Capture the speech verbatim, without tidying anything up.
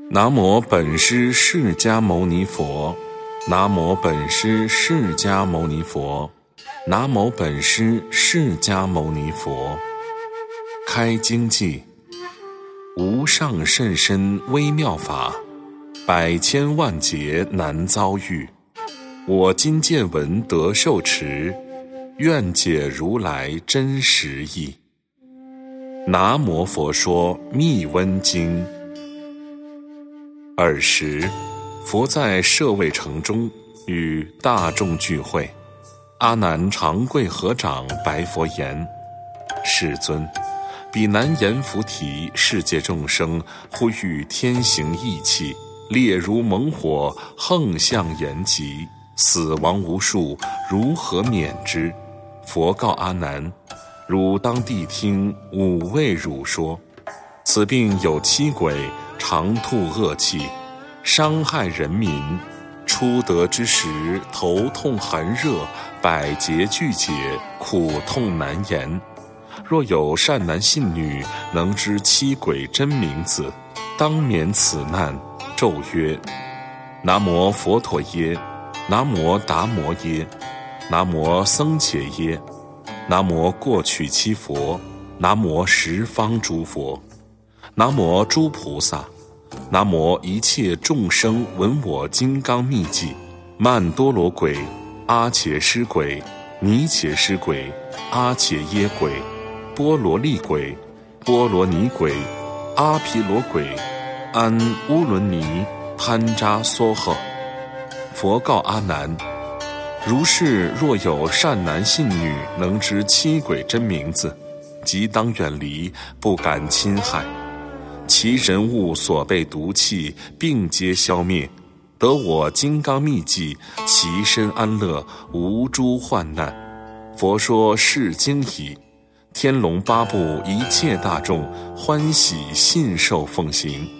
南无本师释迦牟尼佛，南无本师释迦牟尼佛，南无本师释迦牟尼佛。开经偈：无上甚深微妙法，百千万劫难遭遇。我今见闻得受持，愿解如来真实义。南无佛说密温经。尔时，佛在舍卫城中与大众聚会，阿难长跪合掌白佛言：世尊，彼南阎浮提世界众生，忽遇天行异气，烈如猛火，横向延疾，死亡无数，如何免之？佛告阿难：汝当谛听，吾为汝说。此病有七鬼，常吐恶气，伤害人民。初得之时，头痛寒热，百节俱解，苦痛难言。若有善男信女，能知七鬼真名字，当免此难。咒曰：南无佛陀耶，南无达摩耶，南无僧伽耶，南无过去七佛，南无十方诸佛，南无诸菩萨，南无一切众生闻我金刚秘籍。曼多罗鬼、阿伽师鬼、尼伽师鬼、阿伽耶鬼、波罗利鬼、波罗尼鬼、阿毗罗鬼、安乌伦尼、潘扎梭诃。佛告阿难：如是若有善男信女，能知七鬼真名字，即当远离，不敢侵害。其人物所被毒气，并皆消灭，得我金刚秘籍，其身安乐，无诸患难。佛说是经已，天龙八部一切大众欢喜信受奉行。